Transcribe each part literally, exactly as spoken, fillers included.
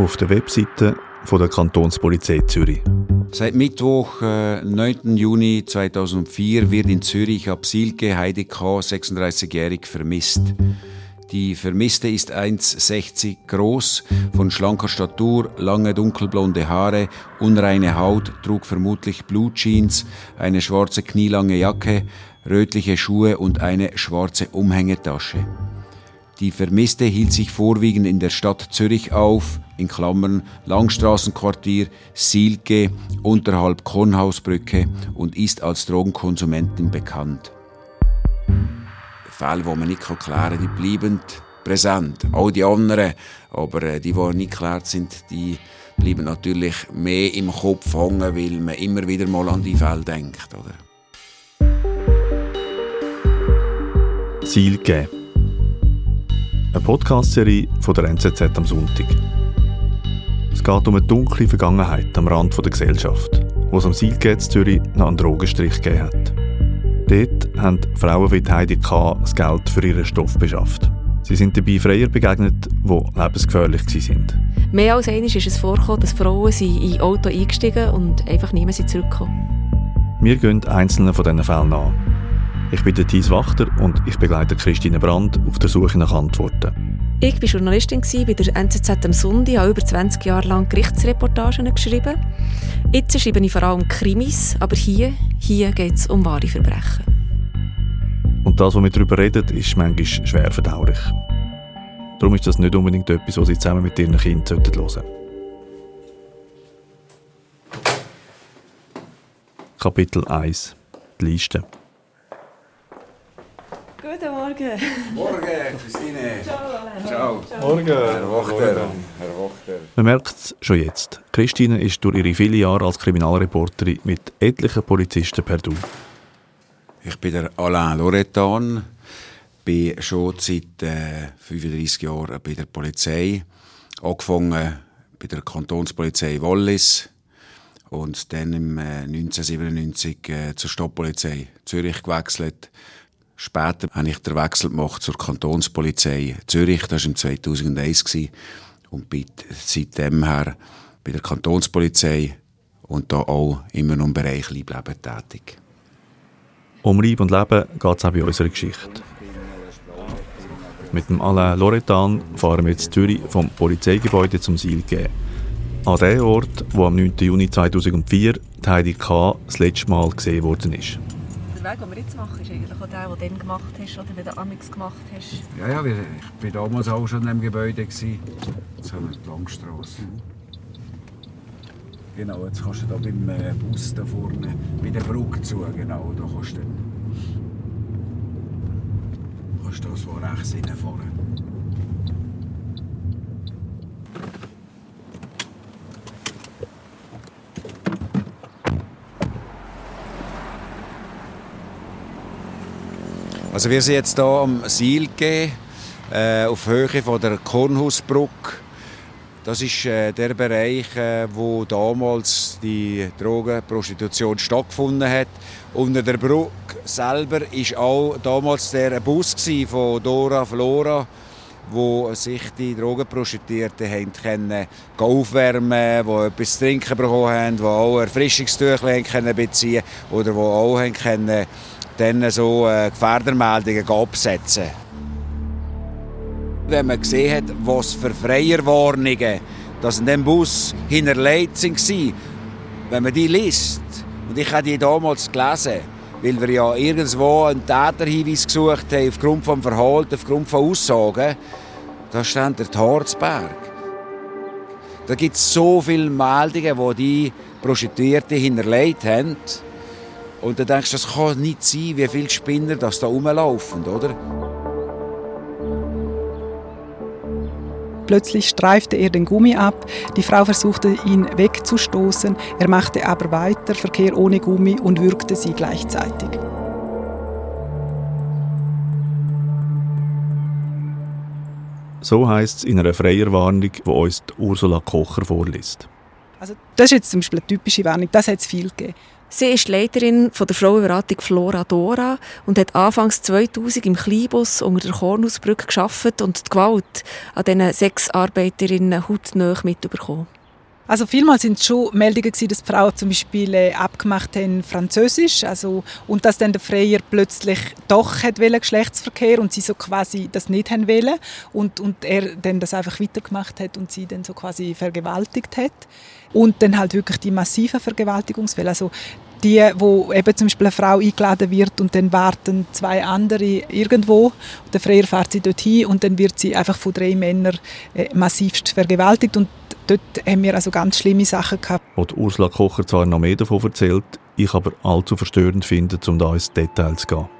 auf der Webseite von der Kantonspolizei Zürich. Seit Mittwoch, äh, neunten Juni zweitausendvier, wird in Zürich ab Silke Heidi K., sechsunddreißigjährig, vermisst. Die Vermisste ist eins Komma sechzig groß, von schlanker Statur, lange dunkelblonde Haare, unreine Haut, trug vermutlich Blutjeans, eine schwarze knielange Jacke, rötliche Schuhe und eine schwarze Umhängetasche. Die Vermisste hielt sich vorwiegend in der Stadt Zürich auf, in Klammern Langstrassenquartier, Silke, unterhalb Kornhausbrücke, und ist als Drogenkonsumentin bekannt. Fälle, die man nicht klären kann, die bleiben präsent. Auch die anderen, aber die, die nicht geklärt sind, die bleiben natürlich mehr im Kopf hängen, weil man immer wieder mal an die Fälle denkt. Oder? Silke. Eine Podcast-Serie von der N Z Z am Sonntag. Es geht um eine dunkle Vergangenheit am Rand der Gesellschaft, wo es am Silke in Zürich noch einen Drogenstrich gegeben hat. Dort haben Frauen wie Heidi K. das Geld für ihren Stoff beschafft. Sie sind dabei Freier begegnet, die lebensgefährlich waren. Mehr als einmal ist es vorgekommen, dass Frauen in Auto eingestiegen und einfach nie mehr zurückgekommen. Wir gehen einzelne von diesen Fällen an. Ich bin Thies Wachter und ich begleite Christine Brand auf der Suche nach Antworten. Ich war Journalistin bei der N Z Z am Sonntag, habe über zwanzig Jahre lang Gerichtsreportagen geschrieben. Jetzt schreibe ich vor allem Krimis, aber hier, hier geht es um wahre Verbrechen. Und das, was wir darüber reden, ist manchmal schwer verdaulich. Darum ist das nicht unbedingt etwas, was Sie zusammen mit Ihren Kindern hören sollten. Kapitel eins. Die Liste. Guten Morgen. Morgen, Christine. Ciao. Ciao. Morgen. Herr Wachter. Herr Wachter. Man merkt es schon jetzt. Christine ist durch ihre vielen Jahre als Kriminalreporterin mit etlichen Polizisten per Du. Ich bin der Alain Loretan, bin schon seit äh, fünfunddreissig Jahren bei der Polizei. Angefangen bei der Kantonspolizei Wallis und dann im äh, neunzehnhundertsiebenundneunzig äh, zur Stadtpolizei Zürich gewechselt. Später habe ich den Wechsel gemacht zur Kantonspolizei Zürich, das war im zweitausendeins, und bin seitdem her bei der Kantonspolizei und da auch immer noch im Bereich Leib-Leben tätig. Um Leib und Leben geht es auch bei unserer Geschichte. Mit dem Alain Loretan fahren wir jetzt in Zürich vom Polizeigebäude zum Silke. An den Ort, wo am neunten Juni zweitausendvier die Heidi K. das letzte Mal gesehen worden ist. Der Weg, den wir jetzt machen, ist eigentlich auch der, den du dann gemacht hast oder den du Amix gemacht hast. Ja, ja, ich war damals auch schon in diesem Gebäude. Jetzt haben wir die Langstrasse. Genau, jetzt kannst du da beim Bus da vorne bei der Brücke zu. Genau, da kannst du dann kannst du da so rechts hinfahren. Also wir sind jetzt hier am Silke, äh, auf Höhe von der Kornhausbrücke. Das ist äh, der Bereich, äh, wo damals die Drogenprostitution stattgefunden hat. Unter der Brücke selber war auch damals der Bus von Dora Flora, wo sich die Drogenprostituierten haben können aufwärmen, wo etwas zu trinken bekommen haben, wo auch Erfrischungstücher können beziehen oder wo auch haben können dann so äh, Gefährdermeldungen absetzen. Wenn man gesehen hat, was für Freierwarnungen dass in diesem Bus hinterlegt waren, wenn man die liest, und ich habe die damals gelesen, weil wir ja irgendwo einen Täterhinweis gesucht haben, aufgrund des Verhaltens, aufgrund von Aussagen, da steht der Harzberg. Da gibt es so viele Meldungen, die die Prostituierten hinterlegt haben. Und dann denkst du, das kann nicht sein, wie viele Spinner das da rumlaufen, oder? Plötzlich streifte er den Gummi ab. Die Frau versuchte, ihn wegzustoßen. Er machte aber weiter Verkehr ohne Gummi und würgte sie gleichzeitig. So heisst es in einer Freierwarnung, die uns Ursula Kocher vorliest. Also das ist jetzt zum Beispiel eine typische Warnung, das hat es viel gegeben. Sie ist Leiterin von der Frauenberatung Flora Dora und hat anfangs zweitausend im Kleinbus unter der Kornhausbrücke gearbeitet und die Gewalt an diesen Sexarbeiterinnen hautnah mitbekommen. Also vielmals sind es schon Meldungen gewesen, dass die Frauen zum Beispiel äh, abgemacht haben Französisch, also und dass dann der Freier plötzlich doch hat wollen, Geschlechtsverkehr und sie so quasi das nicht haben wollen und und er dann das einfach weitergemacht hat und sie dann so quasi vergewaltigt hat und dann halt wirklich die massiven Vergewaltigungsfälle, also die, wo eben zum Beispiel eine Frau eingeladen wird und dann warten zwei andere irgendwo. Der Freier fährt sie dorthin und dann wird sie einfach von drei Männern äh, massivst vergewaltigt und dort haben wir also ganz schlimme Sachen gehabt. Wo Ursula Kocher zwar noch mehr davon erzählt, ich aber allzu verstörend finde, um da ins Detail zu gehen.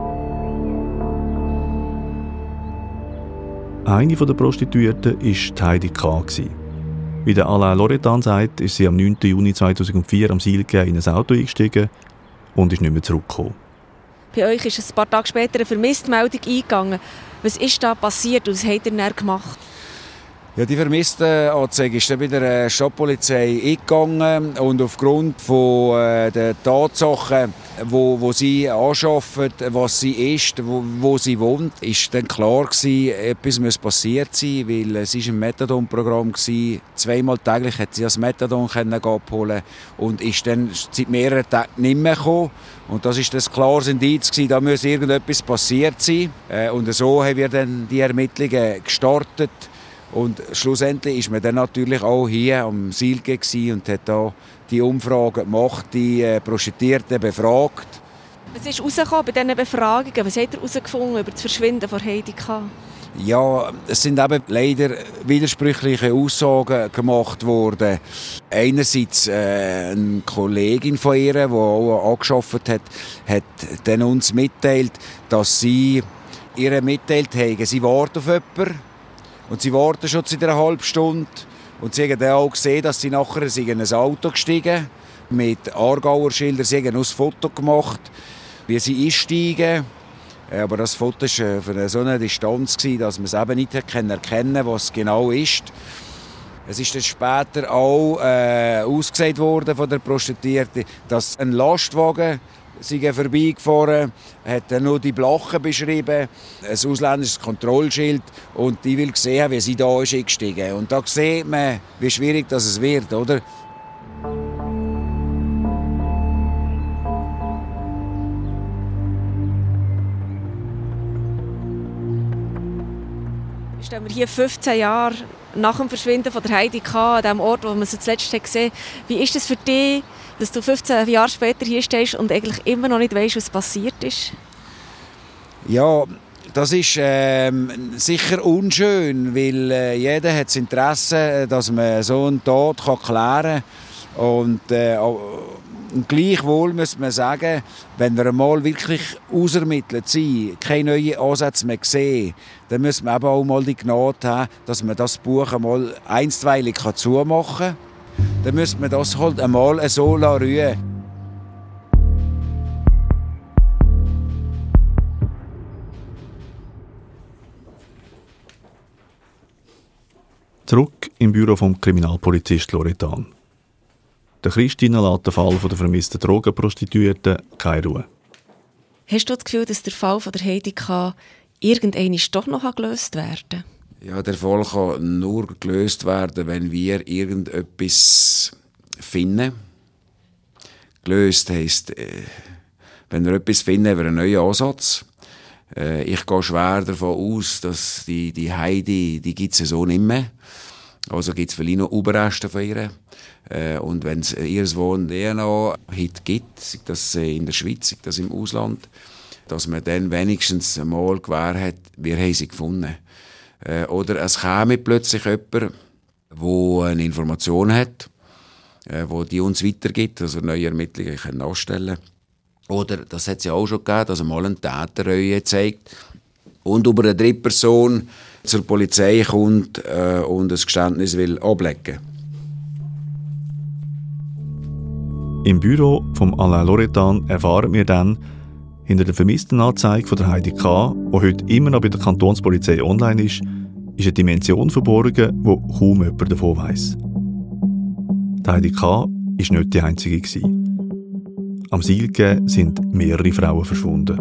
Eine der Prostituierten war Heidi K. Wie der Alain Loretan sagt, ist sie am neunten Juni zweitausendvier am Sihlgä in ein Auto eingestiegen und ist nicht mehr zurückgekommen. Bei euch ist ein paar Tage später eine Vermisstmeldung eingegangen. Was ist da passiert und was habt ihr dann gemacht? Ja, die Vermisstenanzeige ist dann bei der Stadtpolizei eingegangen und aufgrund von äh, der Tatsachen, wo, wo sie anschaffen, was sie ist, wo, wo sie wohnt, ist dann klar gewesen, etwas muss passiert sein, weil es ist ein Methadon-Programm war. Zweimal täglich hat sie das Methadon abholen und ist dann seit mehreren Tagen nicht mehr gekommen. Und das ist das klares Indiz gewesen, da muss irgendetwas passiert sein. Äh, und so haben wir dann die Ermittlungen gestartet. Und schlussendlich ist man dann natürlich auch hier am Sihlgä und hat da die Umfragen gemacht, die äh, Prostituierten befragt. Was ist herausgekommen bei diesen Befragungen? Was habt ihr herausgefunden über das Verschwinden von Heidi K.? Ja, es sind eben leider widersprüchliche Aussagen gemacht worden. Einerseits äh, eine Kollegin von ihr, die auch angearbeitet hat, hat dann uns mitteilt, dass sie ihr mitteilt haben, sie wartet auf jemanden. Und sie warten schon seit einer halben Stunde. Und sie haben dann auch gesehen, dass sie nachher in ein Auto gestiegen sind. Mit Aargauer Schildern. Sie haben ein Foto gemacht, wie sie einsteigen. Aber das Foto war für so eine Distanz, dass man es eben nicht erkennen konnte, was es genau ist. Es ist dann später auch äh, ausgesagt worden von der Prostituierten, dass ein Lastwagen Sie sind vorbeigefahren, hat dann nur die Blachen beschrieben, ein ausländisches Kontrollschild und ich will sehen, wie sie da ist eingestiegen. Und da sieht man, wie schwierig das es wird, oder? Stehen wir hier fünfzehn Jahre nach dem Verschwinden von der Heidi K. an dem Ort, wo man sie zuletzt gesehen hat. Wie ist es für dich, dass du fünfzehn Jahre später hier stehst und eigentlich immer noch nicht weißt, was passiert ist? Ja, das ist ähm, sicher unschön, weil äh, jeder hat das Interesse, dass man so einen Tod kann klären kann. Und, äh, und gleichwohl muss man sagen, wenn wir einmal wirklich ausermittelt sind, keine neuen Ansätze mehr sehen, dann muss man eben auch mal die Gnade haben, dass man das Buch einmal einstweilig zumachen kann. Dann müsste man das halt einmal so rühren. Zurück im Büro vom Kriminalpolizist Loretan. Der Christina lässt den Fall der vermissten Drogenprostituierten keine Ruhe. Hast du das Gefühl, dass der Fall von der Heidi K. irgendwann doch noch gelöst werden kann? Ja, der Fall kann nur gelöst werden, wenn wir irgendetwas finden. Gelöst heisst, äh, wenn wir etwas finden, haben wir einen neuen Ansatz. Äh, ich gehe schwer davon aus, dass die, die Heidi, die gibt es so nicht mehr. Also gibt es vielleicht noch Überreste von ihr. Äh, und wenn es ihr Wohn D N A heute gibt, sei das in der Schweiz, sei das im Ausland, dass man dann wenigstens einmal gewähr hat, wir haben sie gefunden. Äh, oder es käme plötzlich jemand, der eine Information hat, äh, wo die uns weitergibt, also neue Ermittlungen können anstellen. Oder, das hat es ja auch schon gegeben, dass einmal ein Täterreue zeigt und über eine dritte Person zur Polizei kommt äh, und ein Geständnis will ablegen. Im Büro von Alain Loretan erfahren wir dann, hinter der vermissten Anzeige von der Heidi K., die heute immer noch bei der Kantonspolizei online ist, ist eine Dimension verborgen, wo kaum jemand davon weiss. Die Heidi K. war nicht die einzige. am Silke sind mehrere Frauen verschwunden.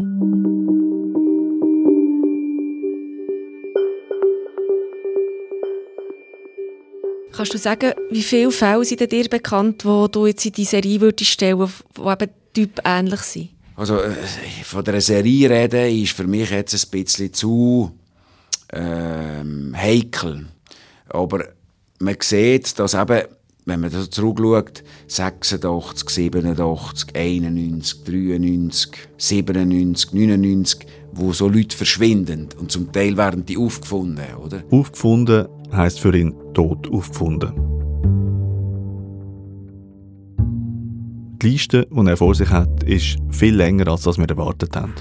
Kannst du sagen, wie viele Fälle sind dir bekannt, die du jetzt in die Serie würdest stellen, die eben typähnlich sind? Also äh, von der Serie reden ist für mich jetzt ein bisschen zu ähm, heikel. Aber man sieht, dass eben, wenn man da zurückschaut, sechsundachtzig, siebenundachtzig, einundneunzig, dreiundneunzig, siebenundneunzig, neunundneunzig, wo so Leute verschwinden. Und zum Teil werden die aufgefunden, oder? Aufgefunden heisst für ihn tot aufgefunden. Die Liste, die er vor sich hat, ist viel länger, als wir erwartet haben.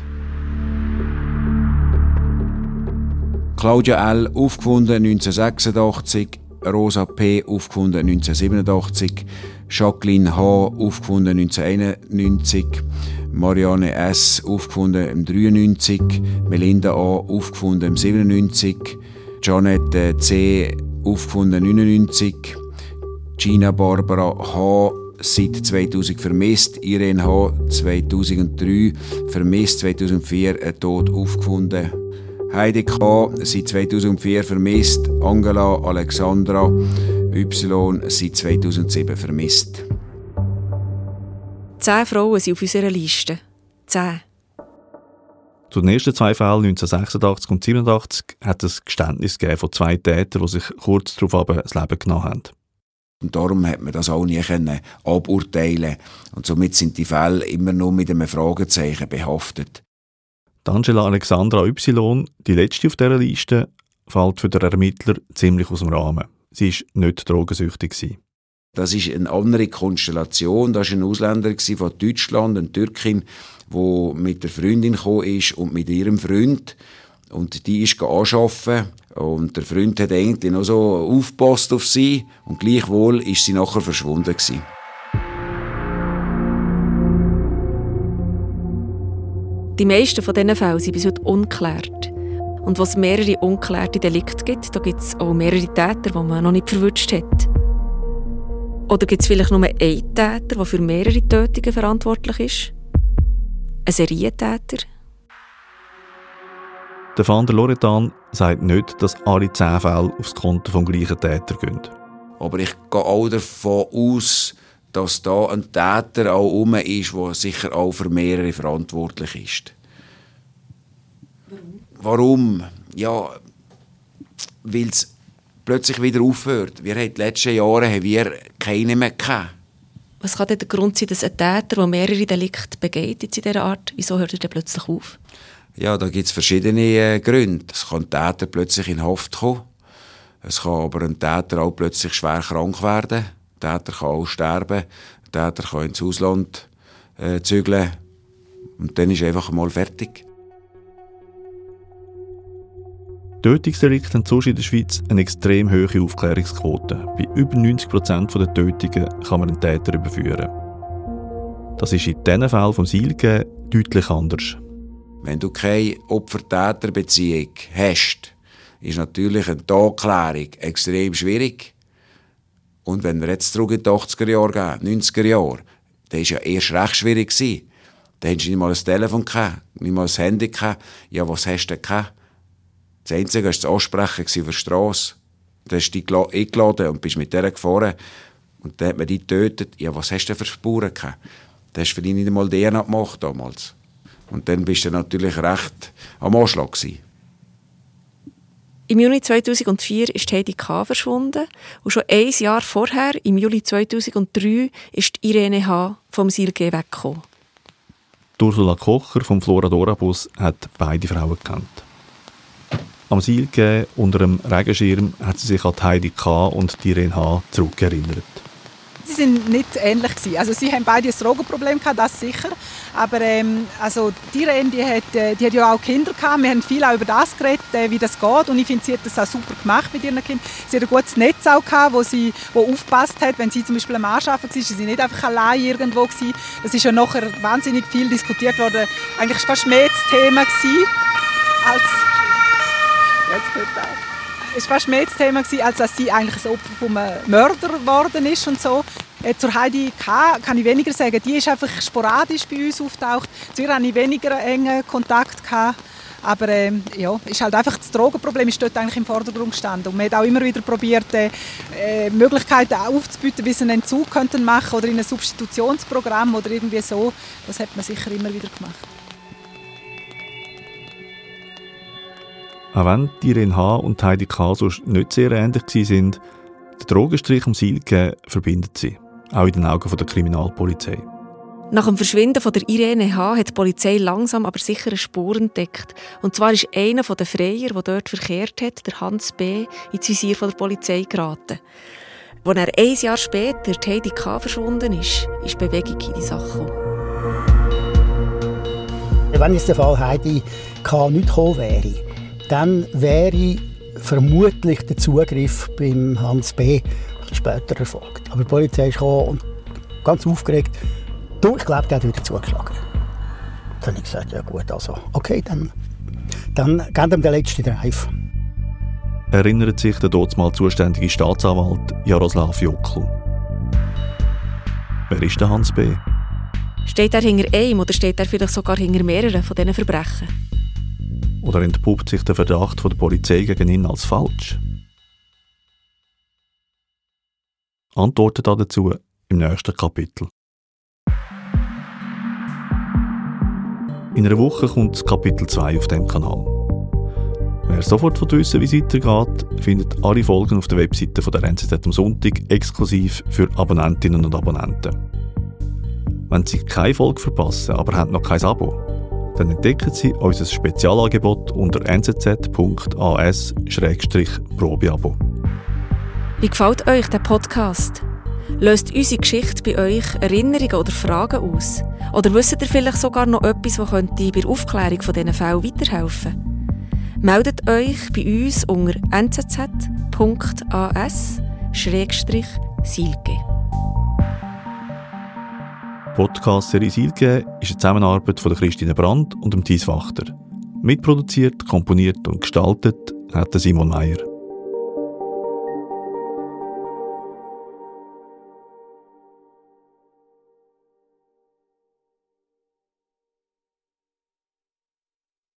Claudia L. aufgefunden neunzehnhundertsechsundachtzig, Rosa P. aufgefunden neunzehnhundertsiebenundachtzig, Jacqueline H. aufgefunden neunzehnhunderteinundneunzig, Marianne S. aufgefunden dreiundneunzig, Melinda A. aufgefunden siebenundneunzig, Janet C. aufgefunden neunundneunzig, Gina Barbara H. seit zweitausend vermisst, Irene H. zweitausenddrei vermisst, zweitausendvier ein Tod aufgefunden, Heidi K. seit zweitausendvier vermisst, Angela Alexandra Y. seit zweitausendsieben vermisst. Zehn Frauen sind auf unserer Liste. Zehn. Zu den ersten zwei Fällen neunzehnhundertsechsundachtzig und neunzehnhundertsiebenundachtzig hat es Geständnis gegeben von zwei Tätern, die sich kurz darauf das Leben genommen haben. Und darum hat man das auch nie können aburteilen. Und somit sind die Fälle immer nur mit einem Fragezeichen behaftet. Angela Alexandra Y., die letzte auf dieser Liste, fällt für den Ermittler ziemlich aus dem Rahmen. Sie war nicht drogensüchtig. Das ist eine andere Konstellation. Das war ein Ausländer von Deutschland, eine Türkin, die mit der Freundin gekommen ist und mit ihrem Freund. Und die ist anschaffen. Und der Freund hat irgendwie noch so aufgepasst auf sie. Und gleichwohl ist sie nachher verschwunden gewesen. Die meisten von diesen Fällen sind bis heute ungeklärt. Und wo es mehrere ungeklärte Delikte gibt, da gibt es auch mehrere Täter, die man noch nicht verwutscht hat. Oder gibt es vielleicht nur einen Täter, der für mehrere Tötungen verantwortlich ist? Ein Serientäter? Der Van der Loretan sagt nicht, dass alle zehn Fälle aufs Konto des gleichen Täter gehen. Aber ich gehe auch davon aus, dass da ein Täter auch herum ist, der sicher auch für mehrere verantwortlich ist. Warum? Warum? Ja, weil es plötzlich wieder aufhört. Wir haben die letzten Jahre haben wir keine mehr gehabt. Was kann denn der Grund sein, dass ein Täter, der mehrere Delikte begeht in dieser Art, wieso hört er denn plötzlich auf? Ja, da gibt es verschiedene äh, Gründe. Es kann ein Täter plötzlich in Haft kommen. Es kann aber ein Täter auch plötzlich schwer krank werden. Der Täter kann auch sterben. Der Täter kann ins Ausland äh, zügeln. Und dann ist er einfach mal fertig. Tötungsdelikte haben sonst in der Schweiz eine extrem hohe Aufklärungsquote. Bei über neunzig Prozent der Tötungen kann man einen Täter überführen. Das ist in diesen Fällen vom Silke deutlich anders. Wenn du keine Opfer-Täter-Beziehung hast, ist natürlich eine Anklärung extrem schwierig. Und wenn wir jetzt zurück in die achtziger Jahre gehen, neunziger Jahre, dann war es ja erst recht schwierig. Da hast du nicht mal ein Telefon gehabt, nicht mal ein Handy gehabt. Ja, was hast du denn gehabt? Das Einzige war das Ansprechen auf der Straße. Da hast du dich eingeladen und bist mit der gefahren. Und dann hat man die getötet. Ja, was hast du denn für Spuren gehabt? Da hast du vielleicht nicht einmal D N A gemacht damals. Und dann bist du natürlich recht am Anschlag gewesen. Im Juni zweitausendvier ist Heidi K. verschwunden und schon ein Jahr vorher, im Juli zweitausenddrei, ist Irene H. vom Silke weggekommen. Ursula Kocher vom Floradora-Bus hat beide Frauen gekannt. Am Silke unter einem Regenschirm hat sie sich an Heidi K. und Irene H. zurückerinnert. Sie sind nicht ähnlich gewesen. Also sie haben beide ein Drogenproblem gehabt, das sicher. Aber ähm, also die Irene, die hat, die hat ja auch Kinder gehabt. Wir haben viel auch über das geredet, wie das geht. Und ich finde, sie hat das auch super gemacht mit ihren Kindern. Sie hat ein gutes Netz auch gehabt, wo sie wo aufgepasst hat, wenn sie zum Beispiel am Anschaffen war, ist sie nicht einfach allein irgendwo gewesen. Das ist ja nachher wahnsinnig viel diskutiert worden. Eigentlich war fast mehr das Thema gewesen, als es war fast mehr das Thema, als dass sie eigentlich ein Opfer von einem Mörder geworden ist und so. Äh, zur Heidi K. kann ich weniger sagen. Die ist einfach sporadisch bei uns auftaucht. Zu ihr hatte ich weniger engen Kontakt gehabt. Aber äh, ja, ist halt einfach das Drogenproblem ist dort eigentlich im Vordergrund gestanden. Und man hat auch immer wieder probiert, äh, Möglichkeiten aufzubieten, wie sie einen Entzug könnten machen oder in ein Substitutionsprogramm oder irgendwie so. Das hat man sicher immer wieder gemacht. Auch wenn Irene H. und Heidi K. sonst nicht sehr ähnlich waren, der Drogenstrich um Silke verbindet sie, auch in den Augen der Kriminalpolizei. Nach dem Verschwinden von der Irene H. hat die Polizei langsam aber sicher eine Spur entdeckt. Und zwar ist einer der Freier, der dort verkehrt hat, der Hans B., ins Visier der Polizei geraten. Als er ein Jahr später die Heidi K. verschwunden ist, ist Bewegung in die Sache gekommen. Wenn jetzt der Fall Heidi K. nicht gekommen wäre, dann wäre vermutlich der Zugriff beim Hans B. später erfolgt. Aber die Polizei ist gekommen und ganz aufgeregt. Du, ich glaube, der hat wieder zugeschlagen. Dann habe ich gesagt, ja gut, also okay, dann, dann geben wir den letzten Drive. Erinnert sich der dortmal zuständige Staatsanwalt Jaroslav Jokl. Wer ist der Hans B.? Steht er hinter einem oder steht er vielleicht sogar hinter mehreren von diesen Verbrechen? Oder entpuppt sich der Verdacht von der Polizei gegen ihn als falsch? Antworten dazu im nächsten Kapitel. In einer Woche kommt Kapitel zwei auf dem Kanal. Wer sofort wissen will, wie es weitergeht, findet alle Folgen auf der Webseite von der N Z Z am Sonntag exklusiv für Abonnentinnen und Abonnenten. Wenn Sie keine Folge verpassen, aber haben noch kein Abo, dann entdecken Sie unser Spezialangebot unter n z z punkt a s schrägstrich probeabo. Wie gefällt euch der Podcast? Löst unsere Geschichte bei euch Erinnerungen oder Fragen aus? Oder wisst ihr vielleicht sogar noch etwas, das könnte bei der Aufklärung von diesen Fällen weiterhelfen? Meldet euch bei uns unter n z z punkt a s schrägstrich silke. Die Podcast-Serie Silke ist eine Zusammenarbeit von Christine Brandt und dem Thies Wachter. Mitproduziert, komponiert und gestaltet hat Simon Meyer.